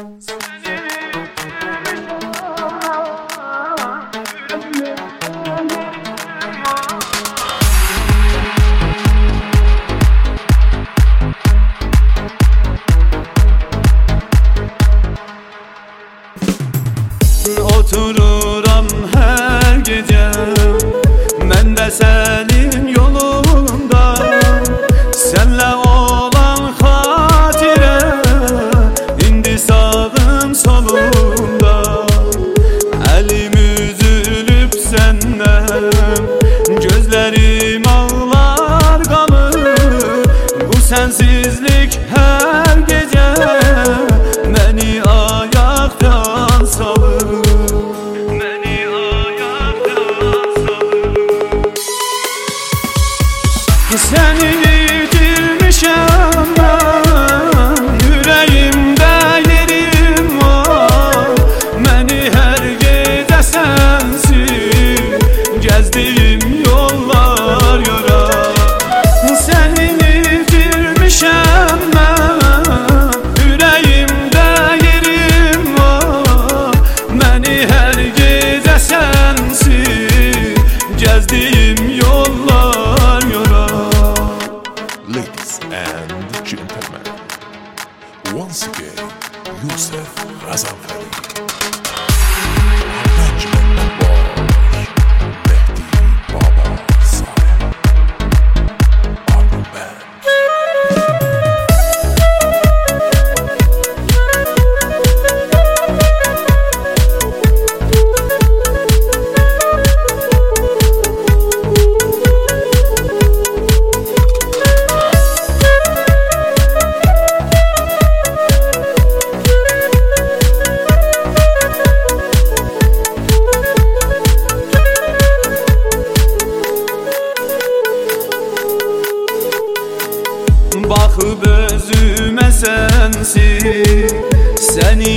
Otururam her gece mən də sənin yolunda, sənlə olan xatirə indi sağım solumda. Əlim üzülüb səndən, gözlərim ağlar qalır. Bu sənsizlik hər gecə məni ayaqdan salır. Səni itirmişəm mən, ürəyimdə yerim var. Məni hər gecə sənsiz gəzdiyim yollar yorar. Səni itirmişəm mən, ürəyimdə yerim var. Məni hər gecə sənsiz gəzdiyim yollar yorar. Ladies and gentlemen, once again, Yusuf Gazanfari. Arrangement by Mehdi Baba Saleh. Argun Band. Baxıb özümə sənsiz, səni